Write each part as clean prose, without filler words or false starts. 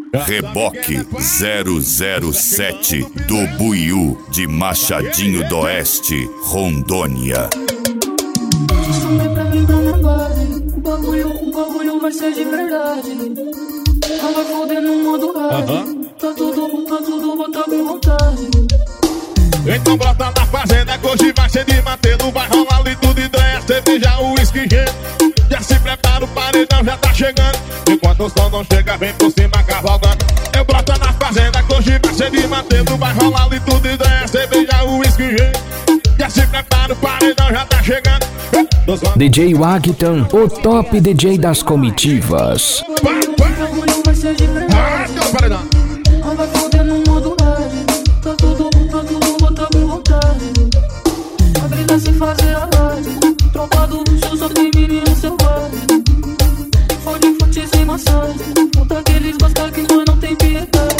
Reboque 007 do Buiú de Machadinho d'Oeste, Rondônia. Chama pra mim, tá na base. O bagulho vai ser de verdade. Tava fodendo no modo hard. Tá tudo, bota com vontade. Então brota na fazenda, que hoje vai ser de mantê-lo. Vai rolar litro de ideia, cerveja, uísque, gelo. Já se prepara, o paredão já tá chegando. Enquanto o som não chega, vem por cima cavalgando. Eu broto na fazenda, que hoje vai ser de mantê-lo. Vai rolar litro de ideia, cerveja, uísque, gelo. Já se prepara, o paredão já tá chegando. DJ Wagton, o top DJ das comitivas. O bagulho vai ser de verdade. Tava fodendo no modo hard. Tá tudo, bota com vontade. A briga se fazer a live. Tropa do luxo, só tem menino selvagem. Fode fute sem massagem. Conta que eles gostam que nós não tem piedade.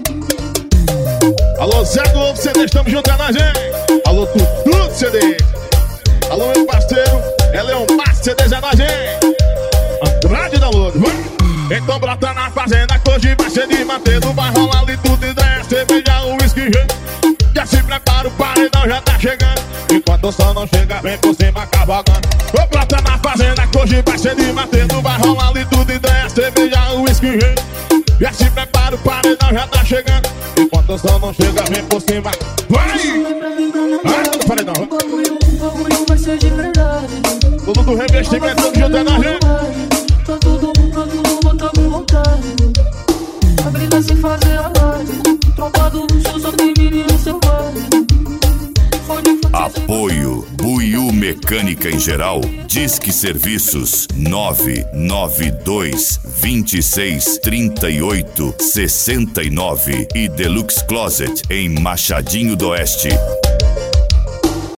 Alô, Zé Globo CD, estamos juntando a gente. Alô, Tudo CD. Alô, meu parceiro, Leon Márcio CD, já na gente. Andrade da Lourdes, então brota na fazenda, que hoje vai ser de mantê-lo. Vai rolar ali tudo, ideia, cerveja, uísque, já se prepara, o paredão já tá chegando. Enquanto o sol não chega, vem por cima cavalgando. Ô, brota na fazenda, que hoje vai ser de mantê-lo. Vai rolar ali tudo, ideia, cerveja, uísque, já se prepara, o paredão já tá chegando. Enquanto o sol não chega, vem por cima. Vai! Vai, do paredão. O bagulho vai ser de verdade. Tudo do revestimento, tudo juntando a gente. Tá tudo, bota com vontade. A briga se fazer a live. Tropa do luxo, só tem menino selvagem. Apoio Buiú Mecânica em Geral. Disque Serviços 992 26 38 69 e Deluxe Closet em Machadinho d'Oeste.